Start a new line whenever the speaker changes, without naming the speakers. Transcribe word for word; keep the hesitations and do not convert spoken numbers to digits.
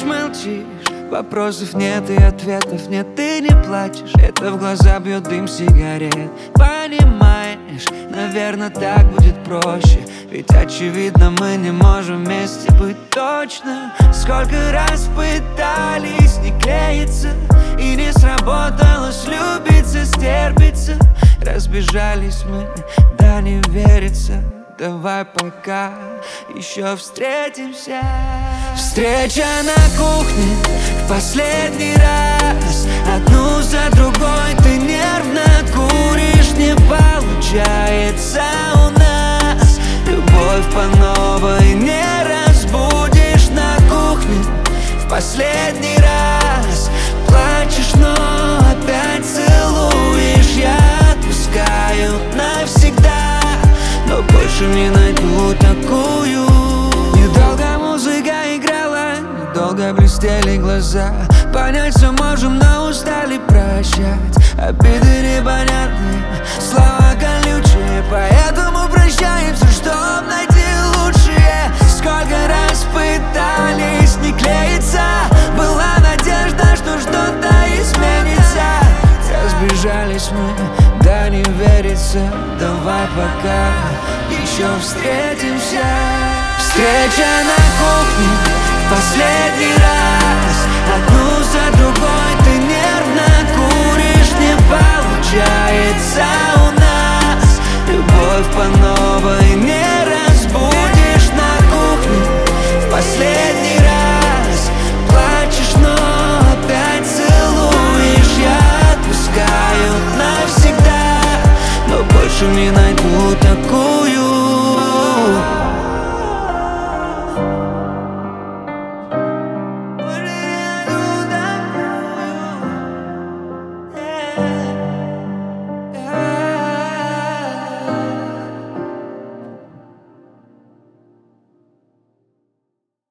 молчишь, вопросов нет и ответов нет, ты не плачешь. Это в глаза бьет дым сигарет. Понимаешь, наверное, так будет проще, ведь очевидно мы не можем вместе быть точно. Сколько раз пытались не клеиться, и не сработало слюбиться, стерпиться. Разбежались мы, да не верится. Давай пока еще встретимся. Встреча на кухне в последний раз. Одну за другой ты нервно куришь. Не получается у нас. Любовь по новой не разбудишь. На кухне в последний раз. Плачешь, но опять целуешь. Я отпускаю навсегда, но больше не найду такую. Недолго музыка играла, недолго блестели глаза. Понять все можем, но устали прощать. Обиды непонятные, слова колючие, поэтому прощаемся, чтоб найти лучшее. Сколько раз пытались не клеиться, была надежда, что что-то изменится. Разбежались мы, да не верится. Давай пока еще встретимся. Встреча на кухне в последний раз. Одну за другой ты нервно куришь. Не получается у нас. Любовь по новой не разбудишь. На кухне в последний раз. Плачешь, но опять целуешь. Я отпускаю навсегда, но больше не найду такую.